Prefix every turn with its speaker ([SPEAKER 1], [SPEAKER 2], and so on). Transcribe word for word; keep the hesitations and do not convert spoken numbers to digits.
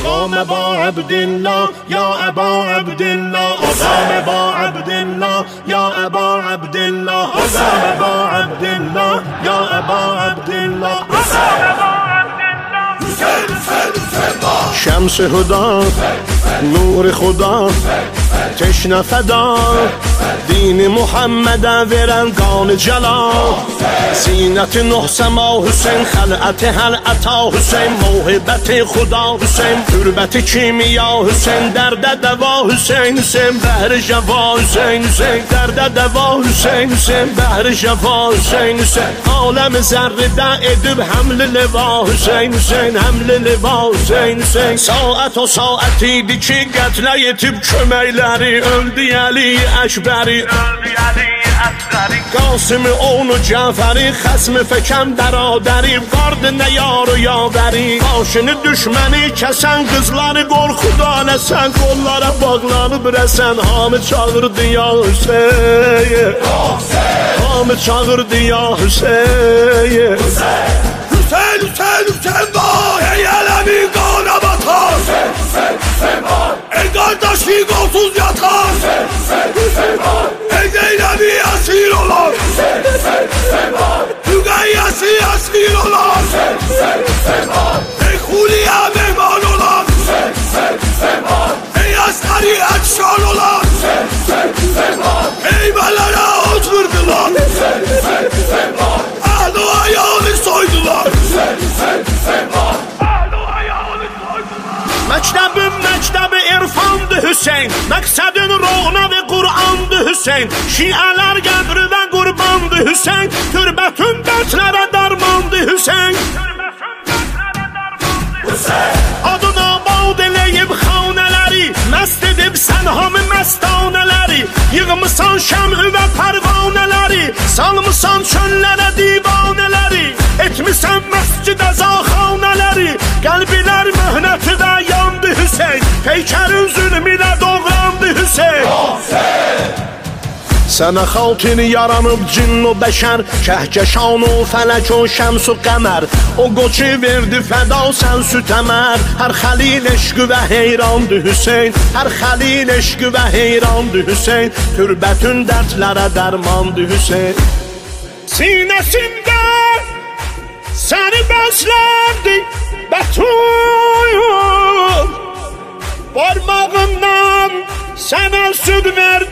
[SPEAKER 1] آقام با عبدالله یا ابا عبدالله آقام با عبدالله یا ابا عبدالله آقام با عبدالله یا ابا عبدالله شمس هدا نور خدا تشنه فدا دین محمد ورنگان جلا زینت نه سما حسین خلعت هل عطا حسین موهبت خدا حسین تربت کیمیا حسین درد دوا حسین حسین بهر جوا حسین حسین درد دوا حسین حسین بهر جوا حسین حسین عالم ذره ده edib حمل لوا حسین حسین حمل لوا حسین حسین ساعت و ساعتیdi ki qətlə yetib köməkləri öldü Əli Əkbəri Qasimi onu Cəfəri xəsmi fəkəm bəradəri vardı nə yarı yavəri başını düşməni kəsən qızları qorxudan əsən qollara bağlanıb rəsən hamı çağırdı ya Hüseyin hamı çağırdı ya Hüseyin Hüseyin Hüseyin Hüseyin var ey ələmi qana batar Hüseyin Hüseyin Hüseyin var ey qardaşı qolsuz yatar Hüseyin Hüseyin Hüseyin var ey Zeynəbi əsir olan Hüseyin Hüseyin Hüseyin var Rüqəyyəsi əsir olan Hüseyin Hüseyin Hüseyin var ey Xuliyə mehman olan Hüseyin Hüseyin Hüseyin var ey Əsəri əkşan olan Hüseyin Hüseyin Hüseyin var ey bələrə od vurdular Hüseyin Hüseyin Hüseyin var Əhli ayağını soydular Hüseyin Hüseyin Hüseyin var Əhli ayağını soydular Məktəbin məktəbi irfandı Hüseyin Məqsədin roğna və Qur'andı Hüseyin Şiələr qəbri və qurbandı Hüseyin Türbətün dərdlərə dərmandı Hüseyin Adına bağd eləyib xanələri Məst edib sən hamı məstanələri Yığmısan şəmü və pərvanələri Salmısan çöllərə divanələri Etmisən məscidə zaxanələri Qəlbilər möhnəti və yandı Hüseyin Peykərin zülmünə doğrandı Hüseyin Sənə xalqin yaranıb cinn o bəşər Kəhkəşan o fələk o şəms o qəmər O qoçu verdi fəda sən süt əmər Hər xəlil eşqü və heyrandı Hüseyin Hər xəlil eşqü və heyrandı Hüseyin Türbətün dərdlərə dərmandı Hüseyin Sinəsində səni bəslərdi Bətuyum Barmağından sənə süd verdi